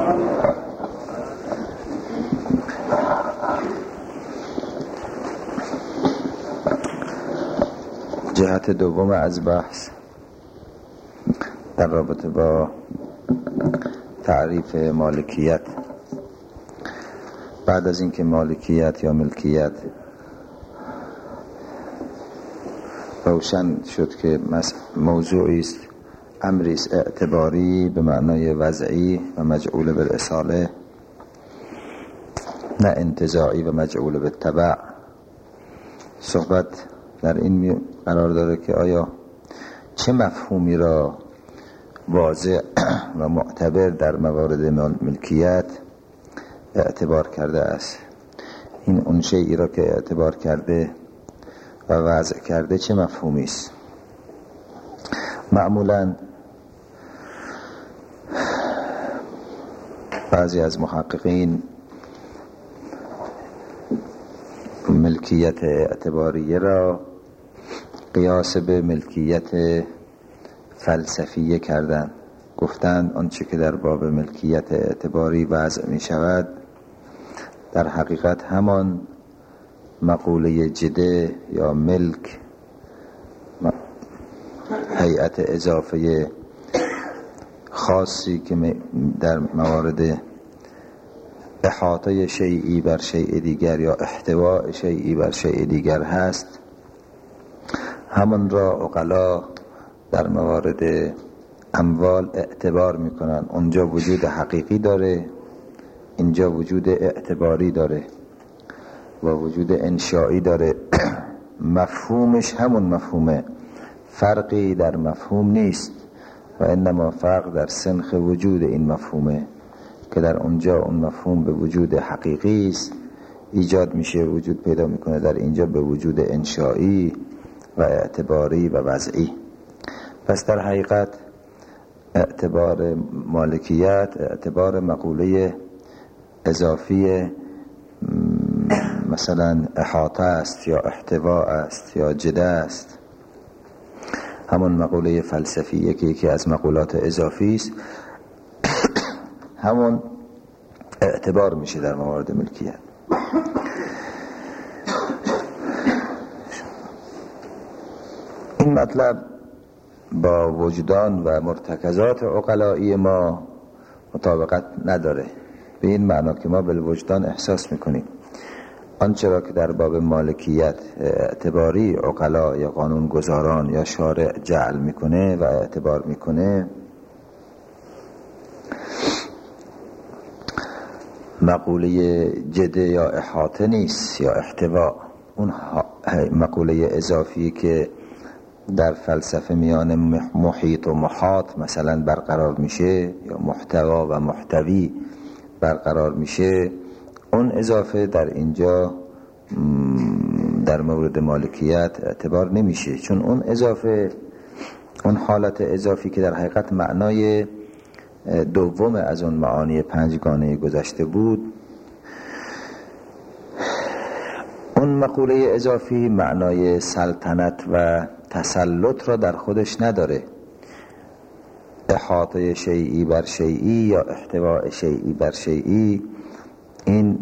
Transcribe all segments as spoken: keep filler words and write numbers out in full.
جهت دوم از بحث در رابطه با تعریف مالکیت، بعد از اینکه مالکیت یا ملکیت روشن شد که موضوعی است، امری است اعتباری به معنای وضعی و مجعول بالاصاله، نه انتزاعی و مجعول بالتبع، صحبت در این قرار داره که آیا چه مفهومی را واضح و معتبر در موارد ملکیت اعتبار کرده است. این اون شیئی را که اعتبار کرده و وضع کرده چه مفهومی است؟ معمولاً بعضی از محققین ملکیت اعتباریه را قیاس به ملکیت فلسفیه کردند. گفتند آنچه که در باب ملکیت اعتباری وضع می شود در حقیقت همان مقوله جده یا ملک، هیئت اضافه خاصی که در موارد احاطه شیئی بر شیء دیگر یا احتواء شیئی بر شیء دیگر هست، همون را عقلا در موارد اموال اعتبار میکنن. اونجا وجود حقیقی داره، اینجا وجود اعتباری داره و وجود انشایی داره. مفهومش همون مفهومه، فرقی در مفهوم نیست و انما فرق در سنخ وجود این مفهومه که در اونجا اون مفهوم به وجود حقیقی است ایجاد میشه، وجود پیدا میکنه، در اینجا به وجود انشایی و اعتباری و وضعی. پس در حقیقت اعتبار مالکیت اعتبار مقوله اضافی مثلا احاطه است یا احتواء است یا جده است، همون مقوله فلسفیه که یکی از مقولات اضافی است، همون اعتبار میشه در موارد ملکیت. این مطلب با وجدان و مرتکزات عقلایی ما مطابقت نداره، به این معنا که ما بالوجدان احساس میکنیم آنچه را که در باب مالکیت اعتباری عقلا یا قانون گذاران یا شارع جعل میکنه و اعتبار میکنه مقوله جده یا احاطه نیست یا احتوا، اون مقوله اضافی که در فلسفه میان محیط و محاط مثلا برقرار میشه یا محتوا و محتوی برقرار میشه، اون اضافه در اینجا در مورد مالکیت اعتبار نمیشه، چون اون اضافه، اون حالت اضافی که در حقیقت معنای دوم از اون معانی پنجگانه گذشته بود، اون مقوله اضافی معنای سلطنت و تسلط را در خودش نداره. احاطه شیئی بر شیئی یا احتواء شیئی بر شیئی این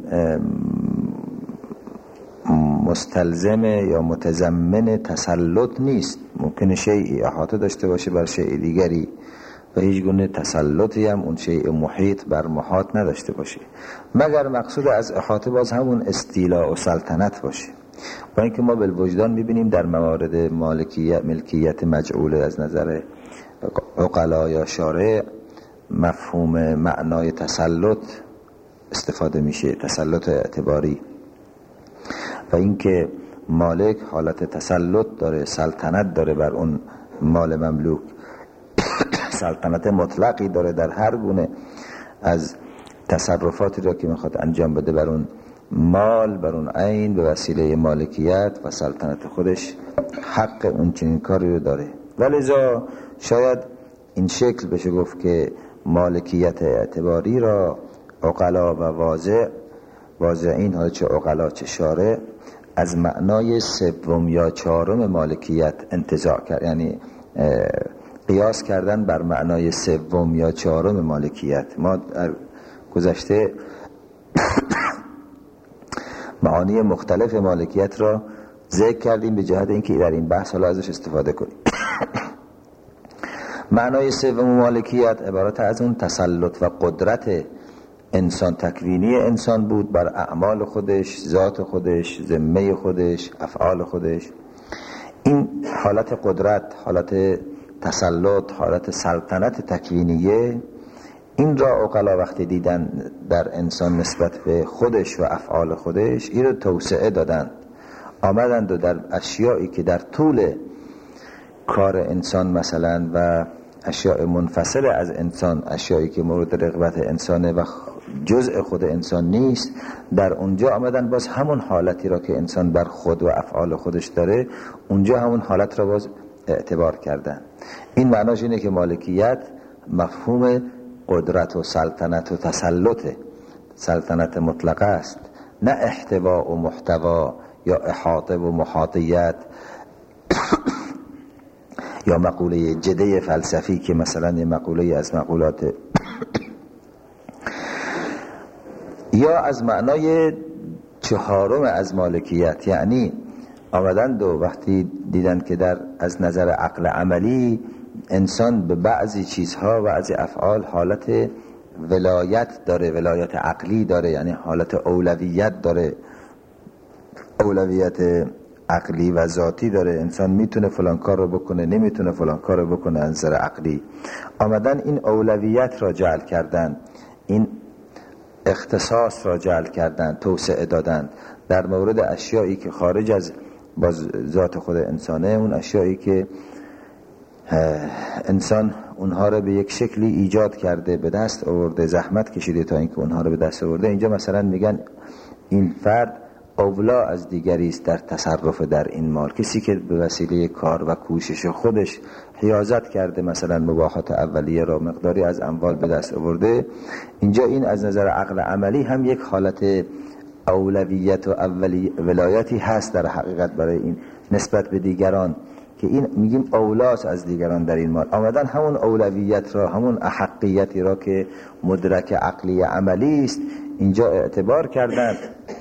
مستلزم یا متضمن تسلط نیست. ممکنه شیئی احاطه داشته باشه بر شیء دیگری و هیچ گونه تسلطی هم اون شیء محیط بر محاط نداشته باشه، مگر مقصود از احاطه باز همون استیلاء و سلطنت باشه. با اینکه ما بالوجدان میبینیم در موارد مالکیت ملکیت مجعول از نظر عقلا یا شارع مفهوم معنای تسلط استفاده میشه، تسلط اعتباری، و اینکه مالک حالت تسلط داره، سلطنت داره بر اون مال مملوک، سلطنت مطلقی داره در هر گونه از تصرفاتی را که میخواد انجام بده بر اون مال، بر اون عین، به وسیله مالکیت و سلطنت خودش حق اون چنین کاری رو داره. ولذا شاید این شکل بشه گفت که مالکیت اعتباری را عقلا و واضع واضعین، حالا چه عقلا چه شارع، از معنای سوم یا چهارم مالکیت انتزاع کرد، یعنی قیاس کردن بر معنای سوم یا چهارم مالکیت. ما در گذشته معانی مختلف مالکیت را ذکر کردیم به جهت اینکه در این بحث حالا ازش استفاده کنیم. معنای سوم مالکیت عبارت از اون تسلط و قدرت انسان، تکوینی انسان بود بر اعمال خودش، ذات خودش، ذمه خودش، افعال خودش. این حالت قدرت، حالت تسلط، حالت سلطنت تکوینیه، این را عقلا وقتی دیدن در انسان نسبت به خودش و افعال خودش، این رو توسعه دادن، آمدند و در اشیایی که در طول کار انسان مثلا و اشیاء منفصل از انسان، اشیایی که مورد رغبت انسانه و جزء خود انسان نیست، در اونجا آمدن باز همون حالتی را که انسان بر خود و افعال خودش داره، اونجا همون حالت را باز اعتبار کردن. این معناش اینه که مالکیت مفهوم قدرت و سلطنت و تسلط، سلطنت مطلقه است، نه احتوا و محتوا یا احاطه و محاطیت یا مقوله جده فلسفی که مثلا یه مقوله از مقولات یا از معنای چهارم از مالکیت، یعنی آمدند و وقتی دیدن که در از نظر عقل عملی انسان به بعضی چیزها و بعضی افعال حالت ولایت داره، ولایت عقلی داره، یعنی حالت اولویت داره، اولویت عقلی و ذاتی داره، انسان میتونه فلان کار رو بکنه، نمیتونه فلان کار رو بکنه از نظر عقلی. آمدن این اولویت را جعل کردن، این اختصاص را جعل کردن، توسعه دادن در مورد اشیایی که خارج از باز ذات خود انسانه، اون اشیایی که انسان اونها رو به یک شکلی ایجاد کرده، به دست آورده، زحمت کشیده تا اینکه اونها رو به دست آورده. اینجا مثلا میگن این فرد اولا از دیگری است در تصرف در این مال، کسی که به وسیله کار و کوشش خودش حیازت کرده، مثلا مباحات اولیه را مقداری از اموال به دست آورده. اینجا این از نظر عقل عملی هم یک حالت اولویت و اولی ولایتی هست در حقیقت برای این نسبت به دیگران، که این میگیم اولاس از دیگران در این مال. آمدن همون اولویت را، همون احقیتی را که مدرک عقلی عملی است اینجا اعتبار کردند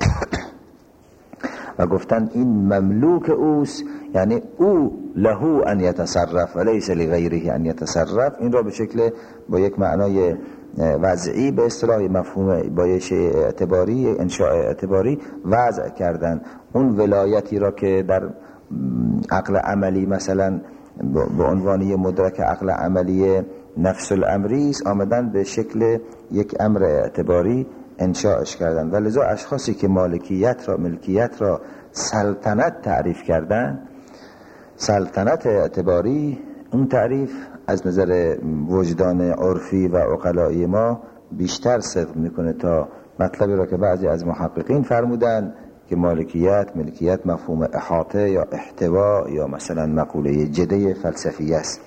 و گفتند این مملوک اوست، یعنی او له ان یتصرف و لیس لغیره ان یتصرف. این را به شکل با یک معنای وضعی به اصطلاح مفهوم با یک اعتباری، انشاء اعتباری وضع کردن. اون ولایتی را که در عقل عملی مثلا به عنوان مدرک عقل عملی نفس الامری است، آمدن به شکل یک امر اعتباری انشاءش کردن. و لذا اشخاصی که مالکیت را، ملکیت را سلطنت تعریف کردن، سلطنت اعتباری، اون تعریف از نظر وجدان عرفی و عقلایی ما بیشتر صدق میکنه تا مطلبی را که بعضی از محققین فرمودن که مالکیت، ملکیت مفهوم احاطه یا احتوا یا مثلا مقوله جده فلسفی است.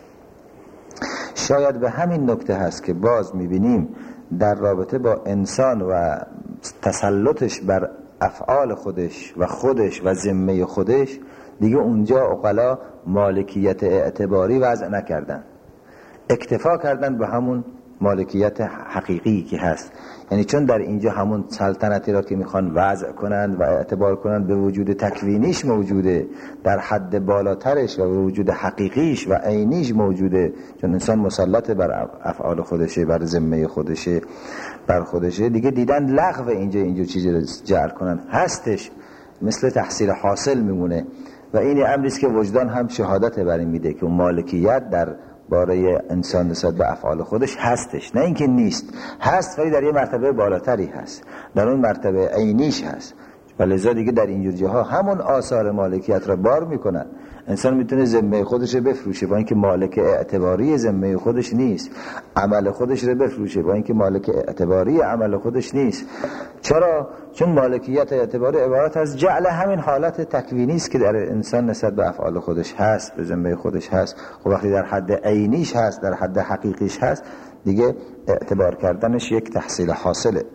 شاید به همین نکته هست که باز میبینیم در رابطه با انسان و تسلطش بر افعال خودش و خودش و ذمه خودش، دیگه اونجا عقلا مالکیت اعتباری وضع نکردن، اکتفا کردن به همون مالکیت حقیقی که هست. یعنی چون در اینجا همون سلطنتی را که میخوان وضع کنند و اعتبار کنند به وجود تکوینیش موجوده، در حد بالاترش و به وجود حقیقیش و عینیش موجوده، چون انسان مسلط بر افعال خودشه، بر ذمه خودشه، بر خودشه، دیگه دیدن لغو اینجا اینجور چیزی رو جعل کنن، هستش، مثل تحصیل حاصل میمونه. و این امریست که وجدان هم شهادت بر این میده که مالکیت در باره انسان نسبت به افعال خودش هستش، نه اینکه نیست، هست ولی در یه مرتبه بالاتری هست، در اون مرتبه عینیش هست. و لذا دیگه در اینجور جاها همون آثار مالکیت را بار میکنن. انسان میتونه ذمه خودش رو بفروشه با اینکه مالک اعتباری ذمه خودش نیست، عمل خودش رو بفروشه با اینکه مالک اعتباری عمل خودش نیست. چرا؟ چون مالکیت اعتباری عبارت از جعل همین حالت تکوینی است که در انسان نسبت به افعال خودش هست، به ذمه خودش هست. خب وقتی در حد عینیش هست، در حد حقیقیش هست، دیگه اعتبار کردنش یک تحصیل حاصله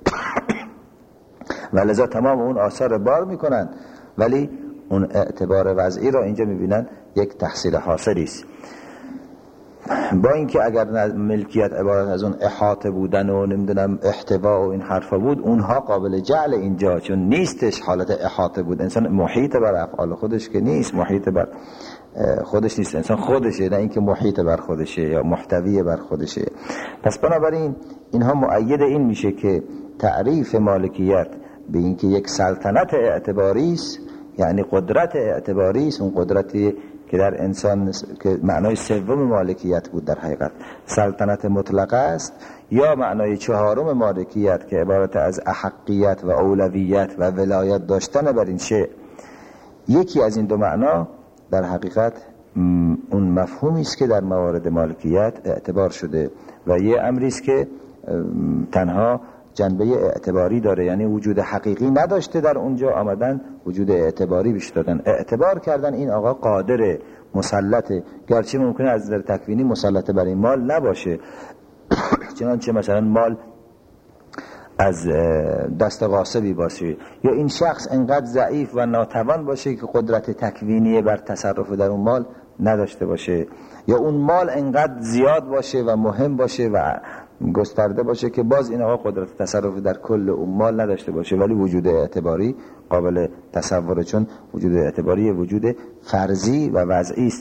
و لذا تمام اون آثار بار میکنن، ولی اون اعتبار وضعی را اینجا میبینن یک تحصیل حاصلی است. با اینکه اگر ملکیت عبارت از اون احاطه بودن و نمیدونم احتوا و این حرفا بود، اونها قابل جعل اینجا، چون نیستش حالت احاطه بود. انسان محیط بر افعال خودش که نیست، محیط بر خودش نیست، انسان خودشه، نه اینکه محیط بر خودشه یا محتوی بر خودشه. پس بنابراین اینها مؤید این میشه که تعریف مالکیت به اینکه یک سلطنت اعتباری است، یعنی قدرت اعتباری است، اون قدرتی که در انسان که معنای سوم مالکیت بود در حقیقت سلطنت مطلقه است، یا معنای چهارم مالکیت که عبارت از احقیت و اولویت و ولایت داشتن بر این شیء. یکی از این دو معنا در حقیقت اون مفهومی است که در موارد مالکیت اعتبار شده و یه امری است که تنها جنبه اعتباری داره، یعنی وجود حقیقی نداشته در اونجا، آمدن وجود اعتباری بیش دادن، اعتبار کردن این آقا قادر مسلطه، گرچه ممکنه از نظر تکوینی مسلط بر این مال نباشه، چنانچه مثلا مال از دست غاصبی باشه، یا این شخص انقدر ضعیف و ناتوان باشه که قدرت تکوینی بر تصرف در اون مال نداشته باشه، یا اون مال انقدر زیاد باشه و مهم باشه و گسترده باشه که باز این آقا قدرت تصرف در کل اون مال نداشته باشه، ولی وجود اعتباری قابل تصوره، چون وجود اعتباری وجود فرضی و وضعی است.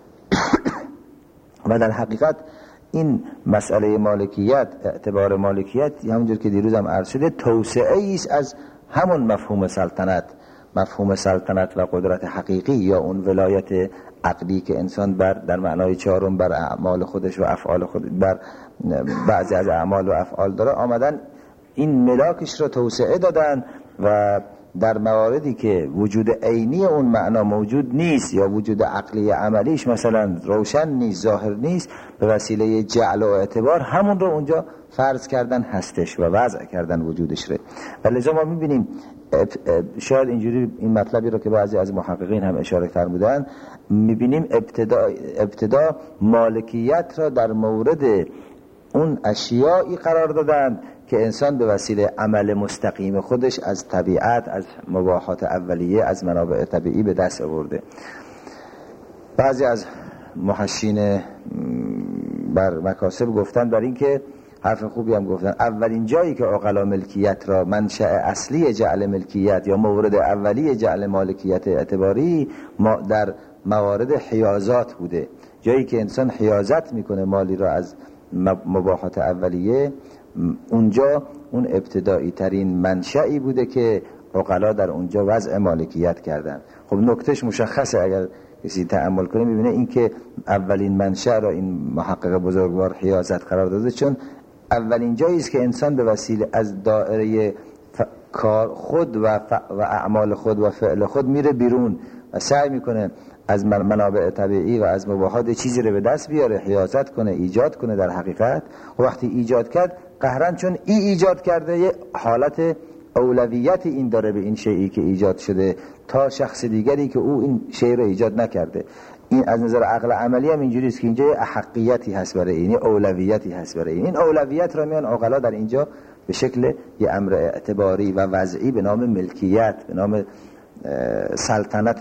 و در حقیقت این مسئله مالکیت، اعتبار مالکیت، همونجور که دیروز هم عرض شده، توسعه است از همون مفهوم سلطنت، مفهوم سلطنت و قدرت حقیقی یا اون ولایت عقلی که انسان بر در معنای چهارم بر اعمال خودش و افعال خود بر بعضی از اعمال و افعال داره، آمدن این ملاکش رو توسعه دادن و در مواردی که وجود عینی اون معنا موجود نیست یا وجود عقلی عملیش مثلا روشن نیست، ظاهر نیست، به وسیله جعل و اعتبار همون رو اونجا فرض کردن هستش و وضع کردن وجودش رو. و لذا ما میبینیم شاید اینجوری این مطلبی رو که بعضی از محققین هم اشاره فرمودن، میبینیم ابتدا ابتدا مالکیت را در مورد اون اشیایی قرار دادن که انسان به وسیله عمل مستقیم خودش از طبیعت، از مباحات اولیه، از منابع طبیعی به دست آورده. بعضی از محشین بر مکاسب گفتن بر این که حرف خوبی هم گفتن، اولین جایی که عقلا ملکیت را منشأ اصلی جعل ملکیت یا مورد اولی جعل مالکیت اعتباری ما در موارد حیازات بوده، جایی که انسان حیازت میکنه مالی را از مباحات اولیه، اونجا اون ابتدایی ترین منشأی بوده که عقلا در اونجا وضع مالکیت کردن. خب نکتهش مشخصه، اگر کسی تأمل کنه میبینه این که اولین منشأ را این محقق بزرگوار حیازت قرار داده، چون اولین جایی است که انسان به وسیله از دایره کار خود و, و اعمال خود و فعل خود میره بیرون و سعی میکنه از منابع طبیعی و از مباحات چیزی رو به دست بیاره، حیازت کنه، ایجاد کنه. در حقیقت وقتی ایجاد کرد قهرن، چون ای ایجاد کرده یه حالت اولویت این داره به این شیئی که ایجاد شده تا شخص دیگری که او این شیء رو ایجاد نکرده. این از نظر عقل عملی هم اینجوری است که اینجا احقیتی هست برای این، اولویتی هست برای این. این اولویت را میان عقلا در اینجا به شکل یه امر اعتباری و وضعی به نام ملکیت، به نام سلطنت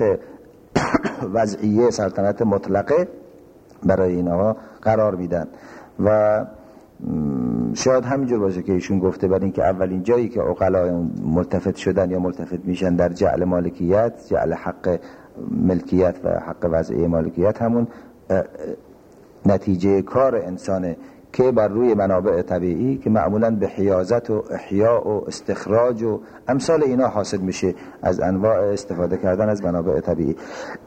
وضعیه، سلطنت مطلقه برای اینها قرار میدن. و شاید همینجور باشه که ایشون گفته بر این که اولین جایی که عقلا ملتفت شدن یا ملتفت میشن در جعل مالکیت، جعل حق ملکیت و حق وضعی مالکیت، همون نتیجه کار انسانه که بر روی منابع طبیعی که معمولاً به حیازت و احیاء و استخراج و امثال اینا حاصل میشه از انواع استفاده کردن از منابع طبیعی.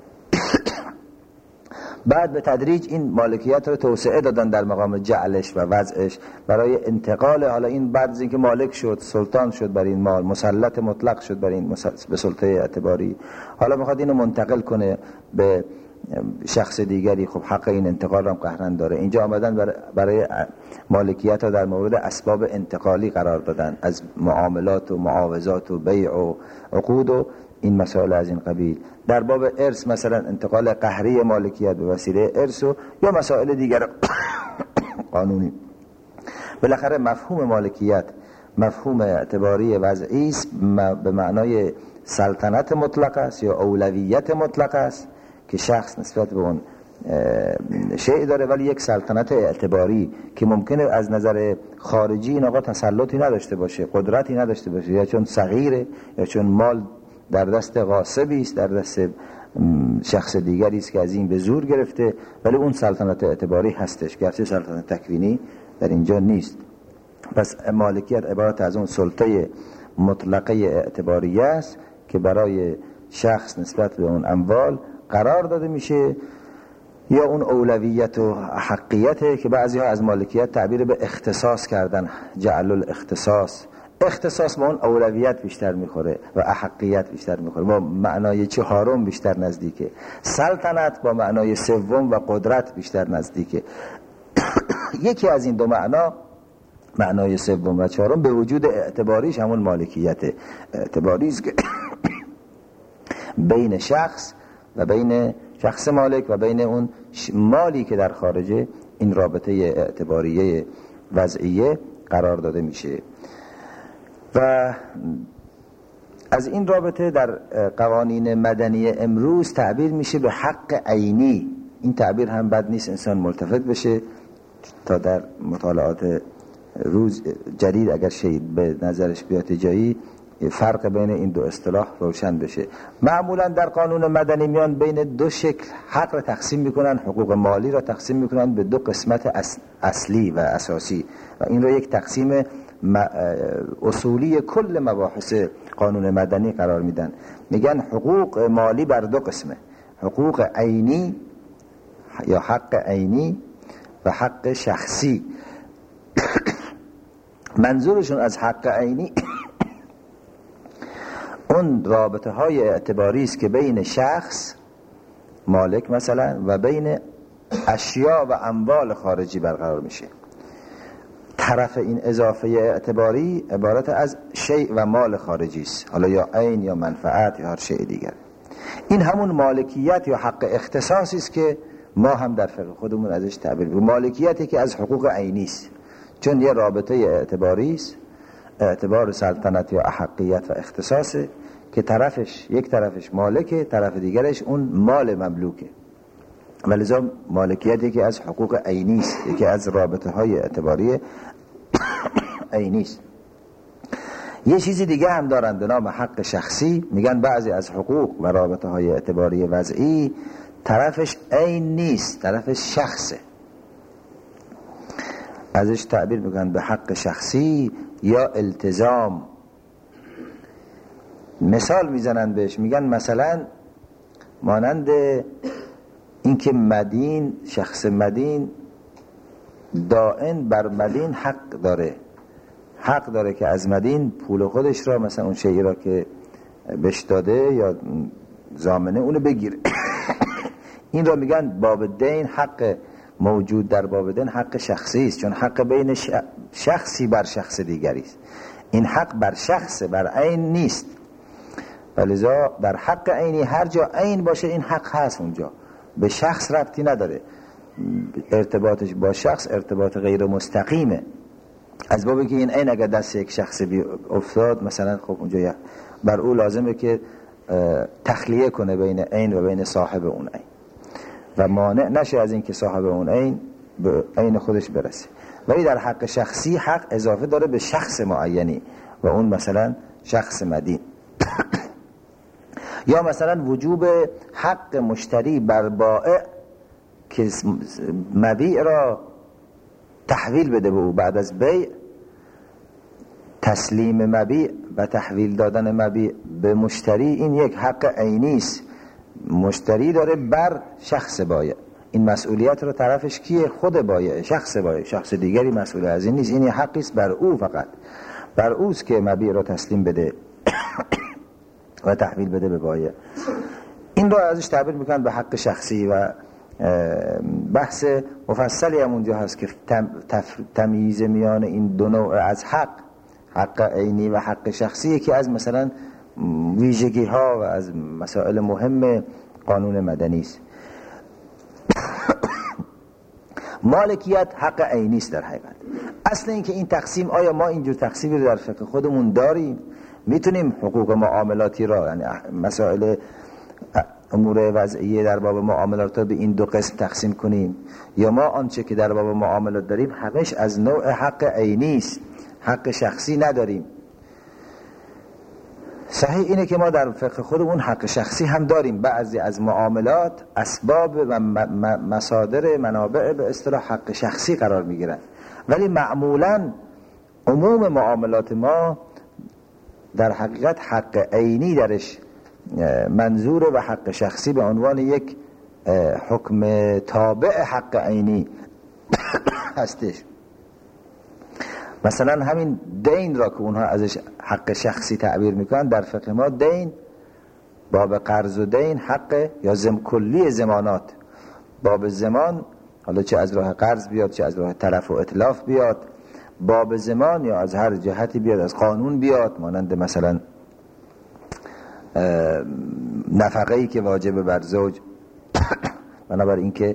بعد به تدریج این مالکیت رو توسعه دادن در مقام جعلش و وضعش برای انتقال، حالا این بعد از اینکه مالک شد، سلطان شد بر این مال، مسلط مطلق شد بر این به سلطه اعتباری، حالا میخواد اینو منتقل کنه به شخص دیگری. خب حق این انتقال رو هم قهرن داره. اینجا آمدن برای مالکیت رو در مورد اسباب انتقالی قرار دادن، از معاملات و معاوضات و بیع و عقود و این مسائل از این قبیل. در باب ارث مثلا انتقال قهری مالکیت به وسیله ارث و یا مسائل دیگر قانونی. بالاخره مفهوم مالکیت مفهوم اعتباری وضعی است به معنای سلطنت مطلق است یا اولویت مطلق است که شخص نسبت به اون شیء داره، ولی یک سلطنت اعتباری که ممکنه از نظر خارجی این آقا تسلطی نداشته باشه، قدرتی نداشته باشه، یا چون صغیره یا چون مال در دست غاصبی است، در دست شخص دیگری است که از این به زور گرفته، ولی اون سلطنت اعتباری هستش، گرچه سلطنت تکوینی در اینجا نیست. پس مالکیت عبارت از اون سلطه مطلقه اعتباریه است که برای شخص نسبت به اون اموال قرار داده میشه، یا اون اولویت و حقیته که بعضی ها از مالکیت تعبیر به اختصاص کردن، جعل الاختصاص. اختصاص با اون اولویت بیشتر میخوره و احقیت بیشتر میخوره، با معنای چهارم بیشتر نزدیکه. سلطنت با معنای سوم و قدرت بیشتر نزدیکه. یکی از این دو معنا، معنای سوم و چهارم، به وجود اعتباریش همون مالکیت اعتباری است که بین شخص و بین شخص مالک و بین اون مالی که در خارج این رابطه اعتباریه وضعیه قرار داده میشه. و از این رابطه در قوانین مدنی امروز تعبیر میشه به حق عینی. این تعبیر هم بد نیست انسان ملتفت بشه تا در مطالعات روز جدید اگر شیء به نظرش بیاد جایی فرق بین این دو اصطلاح روشن بشه. معمولا در قانون مدنی میان بین دو شکل حق را تقسیم میکنن، حقوق مالی را تقسیم میکنن به دو قسمت اصلی و اساسی، و این را یک تقسیم اصولی کل مباحث قانون مدنی قرار میدن. میگن حقوق مالی بر دو قسمه، حقوق عینی یا حق عینی و حق شخصی. منظورشون از حق عینی اون رابطه های اعتباری است که بین شخص مالک مثلا و بین اشیا و اموال خارجی برقرار میشه. طرف این اضافه اعتباری عبارت از شیء و مال خارجی است، حالا یا عین یا منفعت یا هر شیء دیگر. این همون مالکیت یا حق اختصاصی است که ما هم در فقه خودمون ازش تعبیر می‌کنیم. مالکیتی که از حقوق عینی است، چون یه رابطه اعتباری است، اعتبار سلطنت یا احقیت و اختصاصه که طرفش یک طرفش مالکه، طرف دیگرش اون مال مملوکه. ولذا مالکیتی که از حقوق عینی است، یکی از رابطه های اعتباری عینی است. یه چیزی دیگه هم دارن به نام حق شخصی. میگن بعضی از حقوق و رابطه های اعتباری وضعی طرفش عین نیست، طرفش شخصه، ازش تعبیر میکنن به حق شخصی یا التزام. مثال میزنن بهش، میگن مثلا مانند اینکه مدین، شخص مدین دائن بر مدین حق داره، حق داره که از مدین پول خودش را، مثلا اون شیئی را که بهش داده یا ضامنه اونو بگیره. این را میگن باب دین، حق موجود در باب دین حق شخصی است، چون حق بین شخصی بر شخص دیگری است. این حق بر شخص بر عین نیست، ولذا در حق عینی هر جا عین باشه این حق هست، اونجا به شخص ربطی نداره، ارتباطش با شخص ارتباط غیر مستقیمه. از بابی که این عین اگر دست یک شخص بی افتاد مثلا، خب اونجا بر او لازمه که تخلیه کنه بین عین و بین صاحب اون عین و مانع نشه از این که صاحب اون عین به عین خودش برسه. ولی در حق شخصی حق اضافه داره به شخص معینی و اون مثلا شخص مدین. یا مثلا وجوب حق مشتری بر بائع که مبیع را تحویل بده به او، بعد از بیع تسلیم مبیع و تحویل دادن مبیع به مشتری، این یک حق عینی است، مشتری داره بر شخص بایع. این مسئولیت رو طرفش کیه؟ خود بایع، شخص بایع، شخص دیگری مسئول از این نیست. این حقی است بر او، فقط بر اوست که مبیع رو تسلیم بده و تحویل بده به بایع. این رو ازش تعبیر میکنن به حق شخصی و بحث مفصلی هم اونجا هست که تمییز میان این دو نوع از حق، حق عینی و حق شخصی، یکی از مثلا ویژگی ها و از مسائل مهم قانون مدنی است. مالکیت حق عینی است در حقیقت. اصل این که این تقسیم، آیا ما اینجور تقسیمی رو در فقه خودمون داریم؟ میتونیم حقوق معاملاتی را، یعنی مسائل امور وضعیه در باب معاملات رو به این دو قسم تقسیم کنیم، یا ما آنچه که در باب معاملات داریم همش از نوع حق عینی است، حق شخصی نداریم. صحیح اینه که ما در فقه خودمون حق شخصی هم داریم، بعضی از معاملات اسباب و مصادر منابع به اصطلاح حق شخصی قرار میگیرن، ولی معمولا عموم معاملات ما در حقیقت حق عینی درش منظور و حق شخصی به عنوان یک حکم تابع حق عینی هستش. مثلا همین دین را که اونها ازش حق شخصی تعبیر میکنن، در فقه ما دین باب قرض و دین حق یا زم کلی زمانات، باب زمان حالا چه از راه قرض بیاد چه از راه تلف و اتلاف بیاد، باب زمان یا از هر جهتی بیاد، از قانون بیاد، مانند مثلا نفقه‌ای که واجب بر زوج بنابراین اینکه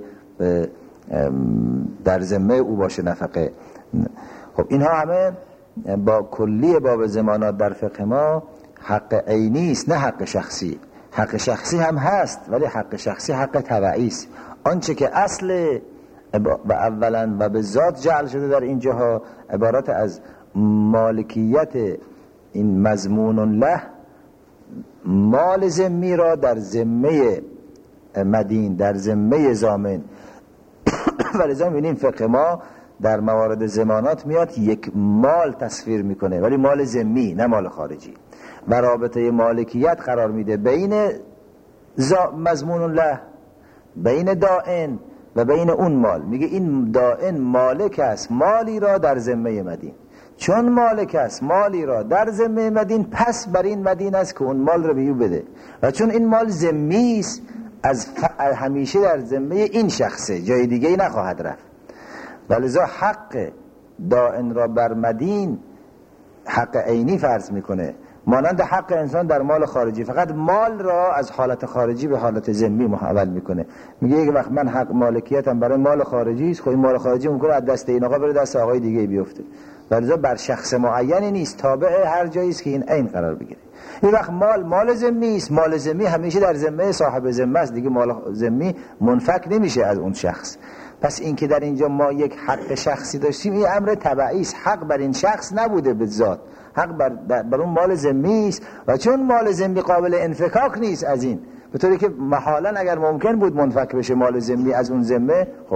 در ذمه او باشه نفقه. خب اینها همه با کلی باب زمانات در فقه ما حق عینی است، نه حق شخصی. حق شخصی هم هست ولی حق شخصی حق تبعی است. آنچه که اصل و اولا و به ذات جعل شده در اینجاها عبارت از مالکیت این مضمون له، مال ذمی را در ذمه مدین، در ذمه ضامن. ولذا می‌بینیم فقه ما در موارد ضمانات میاد یک مال تصویر میکنه، ولی مال ذمی نه مال خارجی، و رابطه مالکیت قرار میده بین مضمون له، بین دائن و بین اون مال. میگه این دائن مالک است مالی را در ذمه مدین، چون مالک است مالی را در ذمه مدین، پس بر این مدین است که اون مال را به او بده، و چون این مال ذمی است از همیشه در ذمه این شخصه، جای دیگه ای نخواهد رفت. ولذا حق دائن را بر مدین حق عینی فرض میکنه، مانند حق انسان در مال خارجی، فقط مال را از حالت خارجی به حالت ذمی محول میکنه. میگه یک وقت من حق مالکیتم برای مال خارجی است، خب این مال خارجی ممکنه از دست این آقا بره دست آقای دیگه بیفته، ولذا بر شخص معینی نیست، تابع هر جایی است که این عین قرار بگیره. این وقت مال مال ذمی است، مال ذمی همیشه در ذمه صاحب ذمه است، دیگه مال ذمی منفک نمیشه از اون شخص. پس این که در اینجا ما یک حق شخصی داشتیم، این امر تبعی است، حق بر این شخص نبوده به ذات، حق بر, بر اون مال ذمی است، و چون مال ذمی قابل انفکاک نیست از این، به طوری که محالا اگر ممکن بود منفک بشه مال ذمی از اون ذمه، خب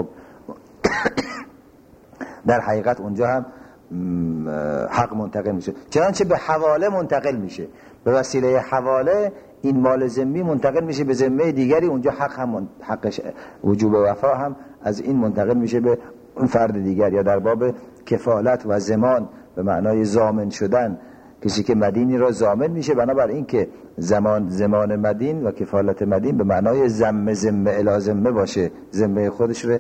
در حقیقت اونجا هم حق منتقل میشه، چنانچه به حواله منتقل میشه، به وسیله حواله این مال ذمی منتقل میشه به ذمه دیگری، اونجا حق هم حق وجوب وفا هم از این منتقل میشه به اون فرد دیگر. یا در باب کفالت و ضمان به معنای ضامن شدن، کسی که مدینی را ضامن میشه، بنابر این که زمان زمان مدین و کفالت مدین به معنای ذمه ذمه الی ذمه باشه، ذمه خودش رو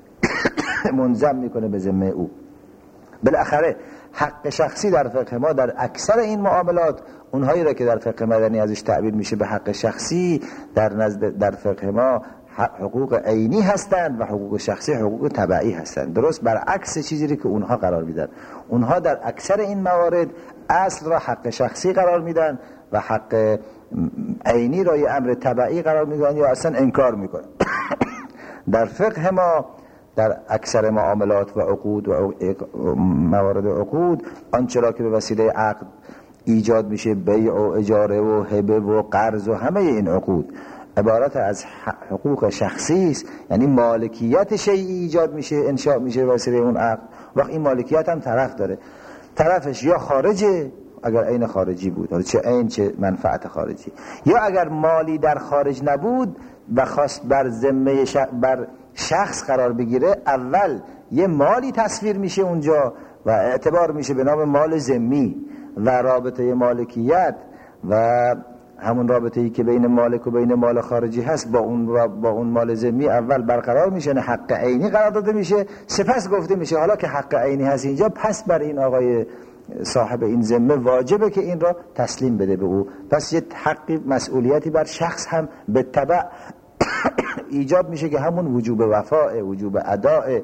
منضم میکنه به ذمه او. بالاخره حق شخصی در فقه ما در اکثر این معاملات، اونهایی را که در فقه مدنی ازش تعبیر میشه به حق شخصی، در نزد در فقه ما حقوق عینی هستند و حقوق شخصی حقوق تبعی هستند، درست برعکس چیزی که اونها قرار میدن. اونها در اکثر این موارد اصل را حق شخصی قرار میدن و حق عینی را یه امر تبعی قرار میدن یا اصلا انکار میکنن. در فقه ما در اکثر معاملات و عقود و موارد عقود، آنچه را که به وسیله عقد ایجاد میشه، بیع و اجاره و هبه و قرض و همه این عقود عبارت از حقوق شخصی است، یعنی مالکیت شیئی ایجاد میشه، انشاء میشه به وسیله اون عقد. وقت این مالکیت هم طرف داره، طرفش یا خارجه اگر عین خارجی بود، چه عین چه منفعت خارجی، یا اگر مالی در خارج نبود و خواست بر ذمه ش... بر شخص قرار بگیره، اول یه مالی تصویر میشه اونجا و اعتبار میشه به نام مال ذمی، و رابطه مالکیت و همون رابطه ای که بین مالک و بین مال خارجی هست با اون با اون مال ذمی اول برقرار میشه، حق عینی قرار داده میشه، سپس گفته میشه حالا که حق عینی هست اینجا، پس بر این آقای صاحب این ذمه واجبه که این را تسلیم بده به او. پس یه حقی مسئولیتی بر شخص هم به تبع ایجاد میشه که همون وجوب وفاء، وجوب اداء،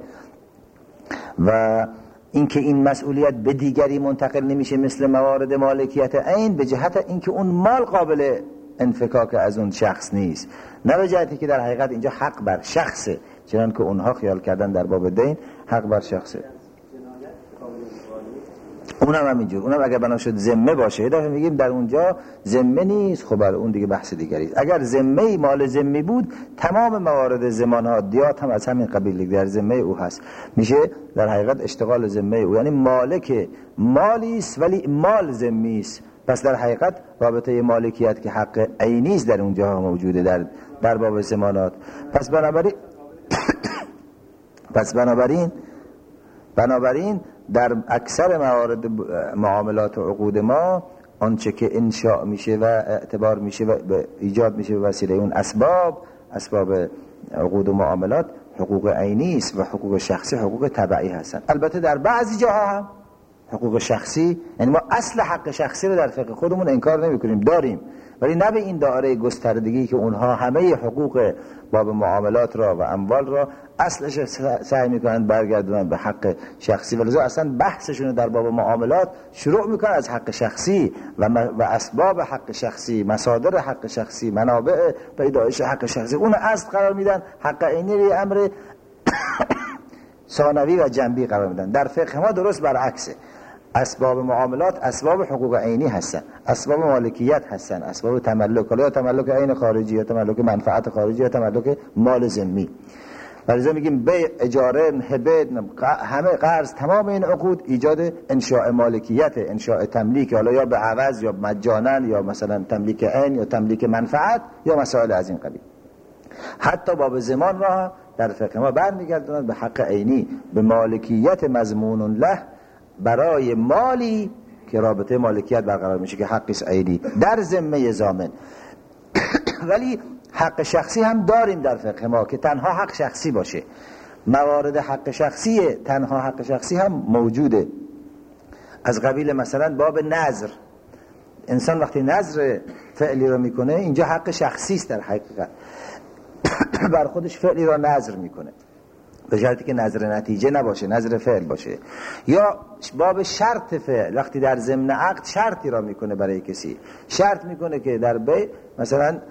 و اینکه این مسئولیت به دیگری منتقل نمیشه مثل موارد مالکیت عین، به جهت اینکه اون مال قابل انفکاک از اون شخص نیست، نه به جهتی که در حقیقت اینجا حق بر شخصه، چنان که اونها خیال کردن در باب دین حق بر شخصه. اونم همینجور، اونم اگر بنا شد ذمه باشه، یه دفعه میگیم در اونجا ذمه نیست، خب برای اون دیگه بحث دیگری. اگر ذمه مال ذمی بود تمام موارد ضمانات دیات هم از همین قبیل در ذمه او هست، میشه در حقیقت اشتغال ذمه او، یعنی مالک مالی است ولی مال ذمی است. پس در حقیقت رابطه مالکیت که حق عینی است در اونجا موجوده در در باب ضمانات. پس بنابراین پس بنابراین بنابراین در اکثر موارد معاملات و عقود ما آنچه که انشاء میشه و اعتبار میشه و ایجاد میشه به وسیله اون اسباب اسباب عقود و معاملات حقوق عینی است و حقوق شخصی حقوق تبعی هستند. البته در بعضی جاها هم حقوق شخصی، یعنی ما اصل حق شخصی رو در فقه خودمون انکار نمی کنیم، داریم، ولی نه به این دایره گستردگی که اونها همه حقوق باب معاملات را و اموال را اصلش سعی میکنند برگردونن به حق شخصی، ولذا اصلا بحثشون در باب معاملات شروع میکنن از حق شخصی و, و اسباب حق شخصی، مصادر حق شخصی، منابع پیدایش حق شخصی، اون اصل قرار میدن، حق عینی امر ثانوی و جنبی قرار میدن. در فقه ما درست برعکسه، اسباب معاملات اسباب حقوق عینی هستن، اسباب مالکیت هستن، اسباب تملک، یا تملک عین خارجی یا تملک منفعت خارجی یا تملک مال ذمی. ولذا میگیم بیع، اجاره، هبه، همه قرض، تمام این عقود ایجاد انشاء مالکیت، انشاء تملیک، حالا یا به عوض یا مجانا یا مثلا تملیک عین یا تملیک منفعت یا مسائل از این قبیل. حتی باب زمان را در فقه ما برمیگردونند به حق عینی، به مالکیت مضمون له برای مالی که رابطه مالکیت برقرار میشه که حقی عینی در ذمه ضامن. ولی حق شخصی هم داریم در فقه ما که تنها حق شخصی باشه. موارد حق شخصی تنها حق شخصی هم موجوده، از قبیل مثلا باب نذر. انسان وقتی نذر فعلی رو میکنه اینجا حق شخصی است، در حقیقت بر خودش فعلی را نذر میکنه به شرطی که نظر نتیجه نباشه، نظر فعل باشه. یا باب شرط فعل، وقتی در ضمن عقد شرطی را میکنه برای کسی، شرط میکنه که در بیع مثلا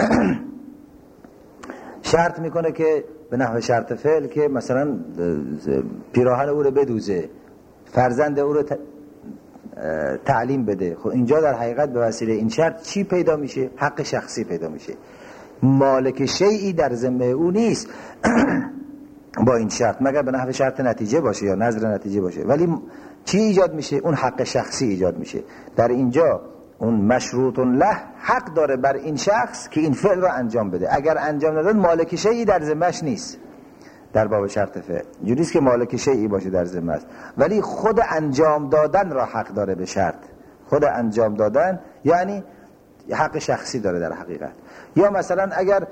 شرط میکنه که به نحو شرط فعل که مثلا پیراهن او رو بدوزه، فرزند او رو تعلیم بده. خب اینجا در حقیقت به وسیله این شرط چی پیدا میشه؟ حق شخصی پیدا میشه. مالک شیئی در ذمه او نیست با این شرط، مگر به نحو شرط نتیجه باشه یا نظر نتیجه باشه. ولی چی ایجاد میشه؟ اون حق شخصی ایجاد میشه. در اینجا اون مشروط له حق داره بر این شخص که این فعل را انجام بده. اگر انجام نداد مالک شیئی در ذمه‌اش نیست. در باب شرط فعل جوریست که مالک شیئی باشه در ذمه است، ولی خود انجام دادن را حق داره به شرط. خود انجام دادن یعنی حق شخصی داره در حقیقت. یا مثلا اگر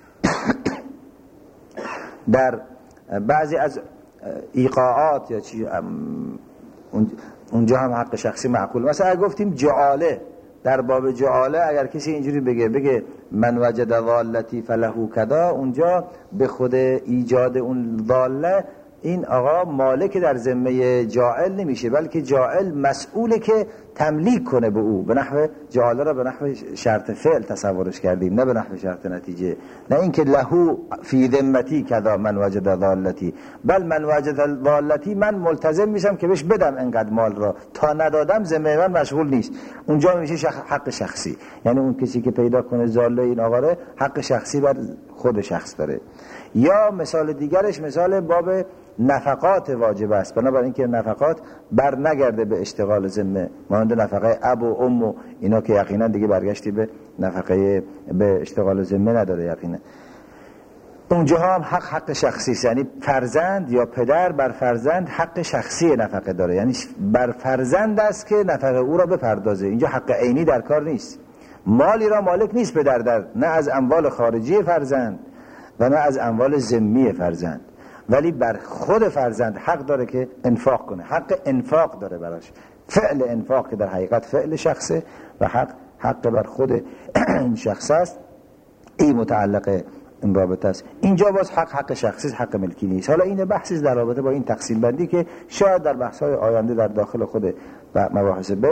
در بعضی از ایقاعات یا چی اونجا هم حق شخصی معقول، مثلا اگر گفتیم جعاله، در باب جعاله اگر کسی اینجوری بگه بگه من وجد ضالتی فله کذا، اونجا به خود ایجاد اون ضاله این آقا مالک در ذمه جاعل نمیشه، بلکه جاعل مسئوله که تملیک کنه به او. به نحو جاعل را به نحو شرط فعل تصورش کردیم، نه به نحو شرط نتیجه. نه اینکه لهو فی ذمتی کذا من وجد ضالتی، بل من وجد ضالتی من ملتزم میشم که بهش بدم انقدر مال را، تا ندادم ذمه من مشغول نیست. اونجا میشه شخ... حق شخصی، یعنی اون کسی که پیدا کنه ضاله این آقا را حق شخصی بر خود شخص داره. یا مثال دیگرش مثال باب نفقات واجب است، بنابراین اینکه نفقات بر نگرده به اشتغال ذمه، مانند نفقه اب و ام و اینا که یقینا دیگه برگشتی به نفقه به اشتغال ذمه نداره یقینا. اونجا هم حق حق شخصی است، یعنی فرزند یا پدر بر فرزند حق شخصی نفقه داره، یعنی بر فرزند است که نفقه او را بپردازه. اینجا حق عینی در کار نیست، مالی را مالک نیست پدر در، نه از اموال خارجی فرزند و نه از اموال ذمی فرزند، ولی بر خود فرزند حق داره که انفاق کنه، حق انفاق داره براش، فعل انفاق که در حقیقت فعل شخصه و حق حق بر خود این شخص است. این متعلق این رابطه است. اینجا باز حق حق شخصی، حق ملکی نیست. حالا این بحثی در رابطه با این تقسیم بندی که شاید در بحث‌های آینده در داخل خود و مباحث به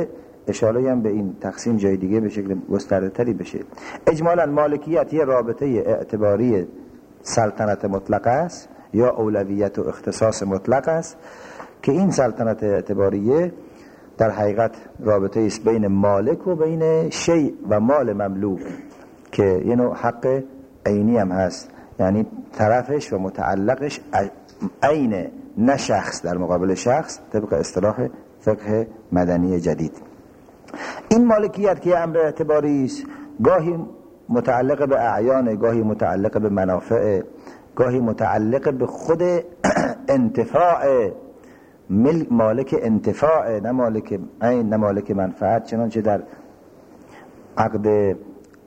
اشاره هم به این تقسیم جای دیگه به شکل گسترده تری بشه. اجمالا مالکیت یه رابطه اعتباری سلطنت مطلق است یا اولویت و اختصاص مطلق است که این سلطنت اعتباریه در حقیقت رابطه است بین مالک و بین شیء و مال مملوک که یه نوع حق عینی هم هست، یعنی طرفش و متعلقش عین نه شخص در مقابل شخص طبق اصطلاح فقه مدنی جدید. این مالکیت که امر اعتباری است گاهی متعلق به اعیان، گاهی متعلق به منافع، گاهی متعلق به خود انتفاع مالک انتفاع، نه مالک عین نه مالک منفعت، چنانچه در عقد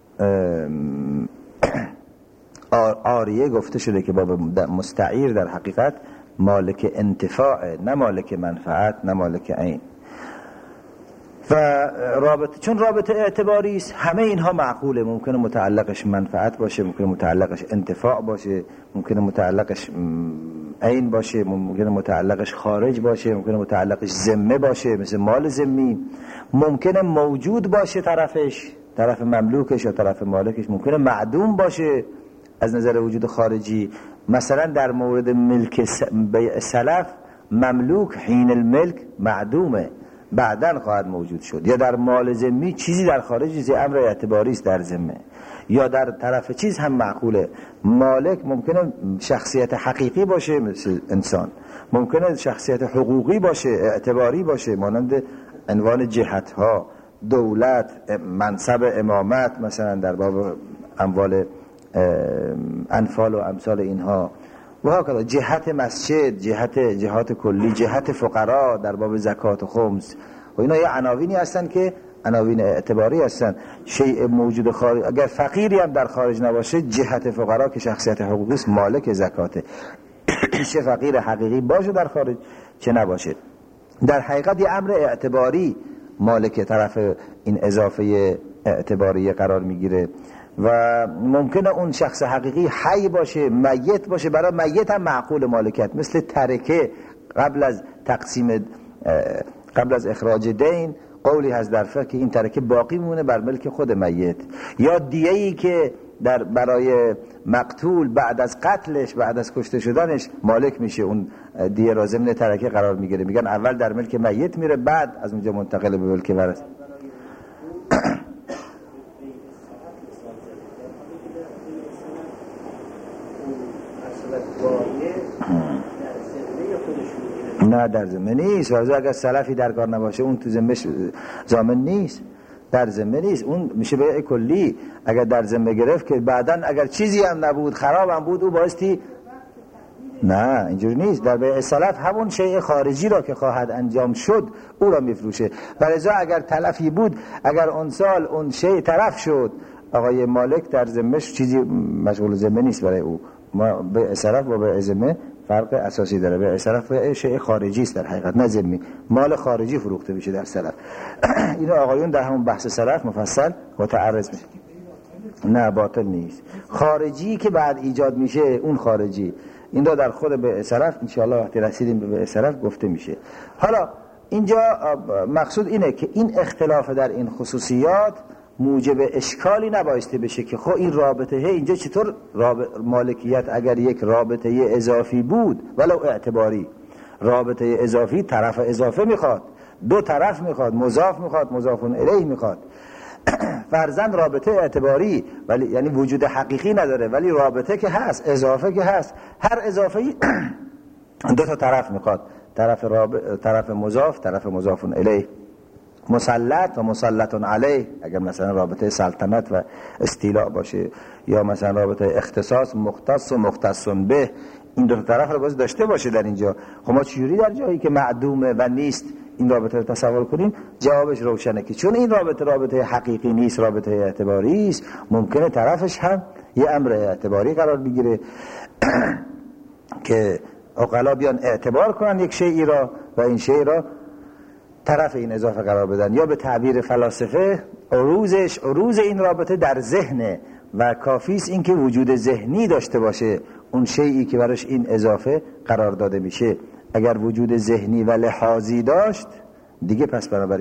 عاریه گفته شده که باب مستعیر در حقیقت مالک انتفاع نه مالک منفعت نه مالک عین. و رابطه چون رابطه اعتباری است همه اینها معقوله، ممکنه متعلقش منفعت باشه، ممکنه متعلقش انتفاع باشه، ممکنه متعلقش عین باشه، ممکنه متعلقش خارج باشه، ممکنه متعلقش ذمه باشه مثل مال ذمی، ممکنه موجود باشه طرفش، طرف مملوکش یا طرف مالکش، ممکنه معدوم باشه از نظر وجود خارجی. مثلا در مورد ملک سلف مملوک حین الملک معدومه، بعدن خواهد موجود شد. یا در مال ذمی چیزی در خارج چیزی امر اعتباری است در ذمه. یا در طرف چیز هم معقوله، مالک ممکنه شخصیت حقیقی باشه مثل انسان، ممکنه شخصیت حقوقی باشه اعتباری باشه مانند عنوان جهت ها، دولت، منصب امامت مثلا در باب اموال انفال و امثال اینها و هکذا، جهت مسجد، جهت جهات کلی، جهت فقرا در باب زکات و خمس و اینا یه عناوینی هستن که عناوین اعتباری هستن. شیء موجود خارج اگر فقیری هم در خارج نباشه، جهت فقرا که شخصیت حقوقی است مالک زکاته، چه فقیر حقیقی باشه در خارج چه نباشه. در حقیقت یه امر اعتباری مالک طرف این اضافه اعتباری قرار میگیره و ممکنه اون شخص حقیقی حی باشه، میت باشه، برای میت هم معقول مالکیت، مثل ترکه قبل از تقسیم قبل از اخراج دین قولی هست در فقه که این ترکه باقی مونه بر ملک خود میت. یا دیه‌ای که در برای مقتول بعد از قتلش بعد از کشته شدنش مالک میشه، اون دیه را ضمن ترکه قرار میگیره، میگن اول در ملک میت میره بعد از اونجا منتقل به ملک ورثه. نه در ذمه نیست، واسه اگر سلفی در کار نباشه اون تو ذمه ضامن نیست، در ذمه نیست، اون میشه بیع کلی. اگر در ذمه گرفت که بعدن اگر چیزی هم نبود خراب هم بود او بایستی، نه اینجوری نیست. در بیع سلف همون شیء خارجی را که خواهد انجام شد او را میفروشه. برای اگر تلفی بود، اگر اون سال اون شیء طرف شد، آقای مالک در ذمهش چیزی مشغول ذمه نیست برای او. ما بیع سلف و بیع ذمه فرق اساسی داره. بیع سلف بیع شیء خارجی است در حقیقت، نه ذمی، مال خارجی فروخته میشه در سلف. اینو آقایون در همون بحث سلف مفصل متعرض میشه. نه باطل نیست، خارجی که بعد ایجاد میشه اون خارجی، این را در خود بیع سلف ان شاء الله وقتی رسیدیم به بیع سلف گفته میشه. حالا اینجا مقصود اینه که این اختلاف در این خصوصیات موجب اشکالی نبایسته بشه که خب این رابطه اینجا چطور رابط مالکیت اگر یک رابطه اضافی بود ولو اعتباری، رابطه اضافی طرف اضافه میخواد، دو طرف میخواد، مضاف میخواد، مضاف الیه میخواد، فرضاً رابطه اعتباری ولی یعنی وجود حقیقی نداره ولی رابطه که هست، اضافه که هست، هر اضافه‌ای دو تا طرف میخواد، طرف رابطه، طرف مضاف، طرف مضاف الیه، مسلط و مسلط علیه. اگر مثلا رابطه سلطنت و استیلاء باشه یا مثلا رابطه اختصاص مختص و مختص به، این دو طرف رو باز داشته باشه در اینجا. خب ما چجوری در جایی که معدومه و نیست این رابطه رو تصور کنیم؟ جوابش روشنه که چون این رابطه رابطه حقیقی نیست، رابطه اعتباری است، ممکنه طرفش هم یه امر اعتباری قرار بگیره که عقلا بیان اعتبار کنن یک شیئی را و این شیئی را طرف این اضافه قرار بدن، یا به تعبیر فلاسفه عروضش عروض این رابطه در ذهنه و کافیست این که وجود ذهنی داشته باشه اون شیئی که براش این اضافه قرار داده میشه. اگر وجود ذهنی و لحاظی داشت دیگه پس بنابراین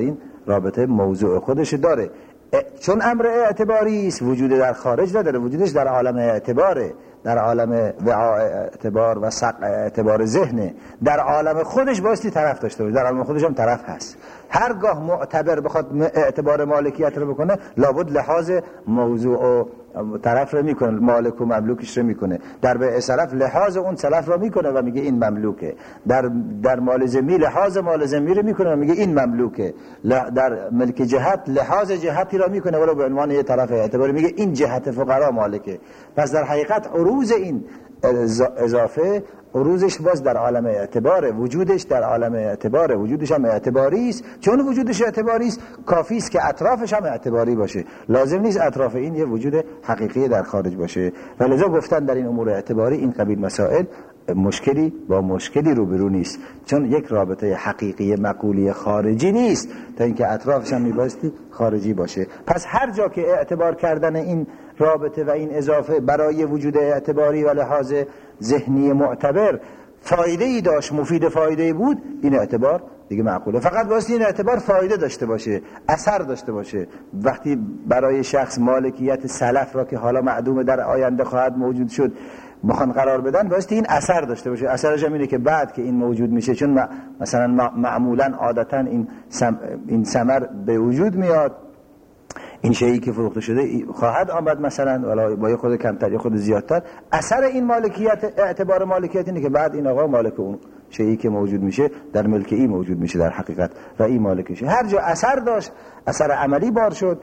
رابطه موضوع خودش داره، چون امر اعتباری است وجود در خارج نداره، وجودش در عالم اعتباره، در عالم وعاء اعتبار و سق اعتبار ذهنه، در عالم خودش بایستی طرف داشته باشه، در عالم خودش هم طرف هست. هرگاه معتبر بخواد اعتبار مالکیت رو بکنه لابد لحاظ موضوع و طرف رو میکنه، مالک و مملوکش رو میکنه، در به طرف لحاظ اون سلف رو میکنه و میگه این مملوکه، در در مال ذمی لحاظ مال ذمی رو میکنه و میگه این مملوکه، در ملک جهت لحاظ جهتی رو میکنه ولو به عنوان یه طرف اعتباری میگه این جهت فقرا مالکه. پس در حقیقت عروض این اضافه عروضش باز در عالم اعتباره، وجودش در عالم اعتباره، وجودش هم اعتباری است. چون وجودش اعتباری است کافی است که اطرافش هم اعتباری باشه، لازم نیست اطراف این یه وجود حقیقی در خارج باشه. ولذا گفتن در این امور اعتباری این قبیل مسائل مشکلی با مشکلی روبرو نیست، چون یک رابطه حقیقی مقولی خارجی نیست تا اینکه اطرافش هم میبایستی خارجی باشه. پس هر جا که اعتبار کردن این رابطه و این اضافه برای وجود اعتباری و لحاظ ذهنی معتبر فایده ای داشت، مفید فایده ای بود، این اعتبار دیگه معقوله. فقط واسه این اعتبار فایده داشته باشه، اثر داشته باشه. وقتی برای شخص مالکیت سلف را که حالا معدوم در آینده خواهد موجود شد بخوان قرار بدن، واسه این اثر داشته باشه. اثرش هم اینه که بعد که این موجود میشه، چون مثلا معمولا عادتا این سم این ثمر به وجود میاد، این شیئی که فروخته شده خواهد آمد مثلا ولی با یه خود کمتر یا خود زیادتر، اثر این مالکیت اعتبار مالکیت اینه که بعد این آقا مالک اون شیئی که موجود میشه در ملک ای موجود میشه در حقیقت و این مالکشه. هر جا اثر داشت، اثر عملی بار شد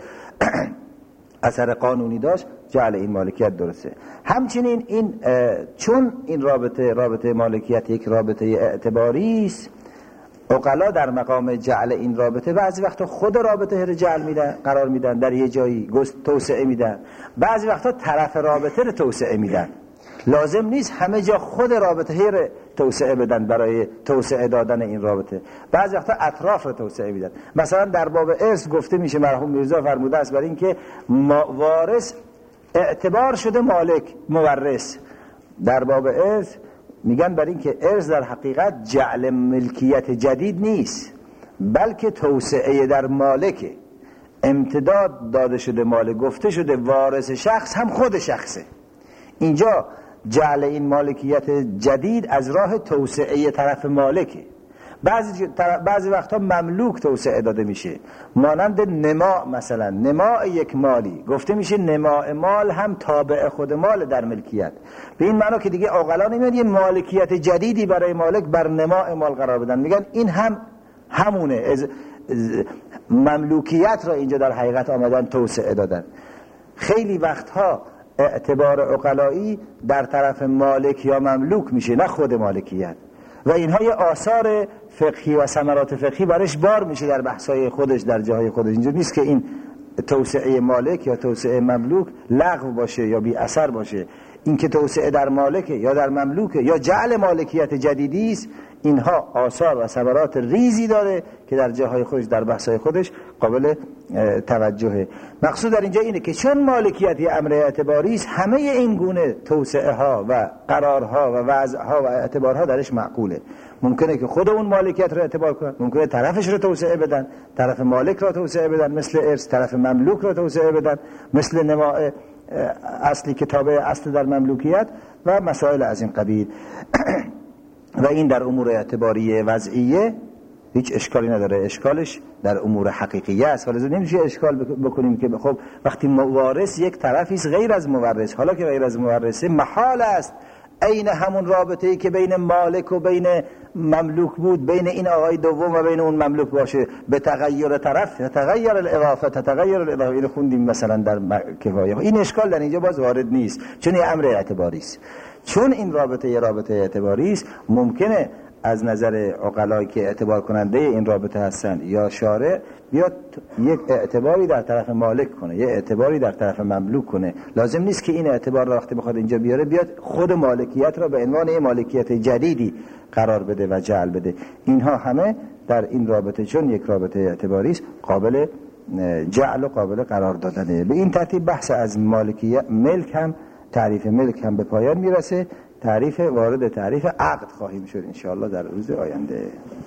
اثر قانونی داشت، جعل این مالکیت درسته. همچنین این چون این رابطه رابطه مالکیت یک رابطه اعتباری است، عقلا در مقام جعل این رابطه بعضی وقتا خود رابطه رو جعل میدن، قرار میدن، در یه جایی توسعه میدن، بعضی وقتا طرف رابطه رو توسعه میدن. لازم نیست همه جا خود رابطه رو توسعه بدن برای توسعه دادن این رابطه، بعضی وقتا اطراف رو توسعه میدن. مثلا در باب ارث گفته میشه، مرحوم میرزا فرموده است برای اینکه وارث اعتبار شده مالک مورث. در باب ارث میگن برای اینکه ارث در حقیقت جعل ملکیت جدید نیست، بلکه توسعه در مالکه، امتداد داده شده مالک، گفته شده وارث شخص هم خود شخصه. اینجا جعل این مالکیت جدید از راه توسعه طرف مالکه. بعضی بعضی وقتا مملوک توسعه داده میشه، مانند نما. مثلا نما یک مالی گفته میشه نما مال هم تابع خود مال در ملکیت، به این معنی که دیگه عقلا نمیاد یه مالکیت جدیدی برای مالک بر نما مال قرار بدن، میگن این هم همونه، از مملوکیت را اینجا در حقیقت آمدن توسعه دادن. خیلی وقتها اعتبار عقلایی در طرف مالک یا مملوک میشه، نه خود مالکیت، و اینها یه آثار فقهی و ثمرات فقهی برش بار میشه در بحثای خودش در جاهای خودش. اینجا نیست که این توسعه مالک یا توسعه مملوک لغو باشه یا بی اثر باشه. این که توسعه در مالکه یا در مملوکه یا جعل مالکیت جدیدی است، اینها آثار و ثمرات ریزی داره که در جاهای خودش در بحثای خودش قابل توجهه. مقصود در اینجا اینه که چون مالکیت یه امر اعتباری است، همه این گونه توسعه ها و قرارها و وضعها و اعتبارها درش معقوله. ممکنه که خود اون مالکیت رو اعتبار کنن، ممکنه طرفش رو توسعه بدن، طرف مالک رو توسعه بدن مثل ارث، طرف مملوک رو توسعه بدن مثل نماء اصلی که تابع اصل در مملوکیت و مسائل از این قبیل. و این در امور اعتباری وضعیه هیچ اشکالی نداره، اشکالش در امور حقیقیه است. ولی نمیشه اشکال بکنیم که خب وقتی وارث یک طرفی است غیر از مورث، حالا که غیر از مورثه محال است عین همون رابطه‌ای که بین مالک و بین مملوک بود بین این آقای دوم و بین اون مملوک باشه، به تغییر طرف تغییر الاضافه تغییر الاضافه. اینو خوندیم مثلا در کفایه. این اشکال در اینجا باز وارد نیست، چون این امر اعتباری است. چون این رابطه یه رابطه اعتباری است، ممکنه از نظر عقلایی که اعتبار کننده این رابطه هستن یا شارع بیاد یک اعتباری در طرف مالک کنه، یک اعتباری در طرف مملوک کنه. لازم نیست که این اعتبار را وقتی بخواد اینجا بیاره بیاد خود مالکیت را به عنوان یک مالکیت جدیدی قرار بده و جعل بده. اینها همه در این رابطه چون یک رابطه اعتباری است قابل جعل و قابل قرار دادنه. به این ترتیب بحث از مالکیت ملک هم تعریف ملک هم به پایان میرسه. تعریف وارد تعریف عقد خواهیم شد انشاءالله در روز آینده.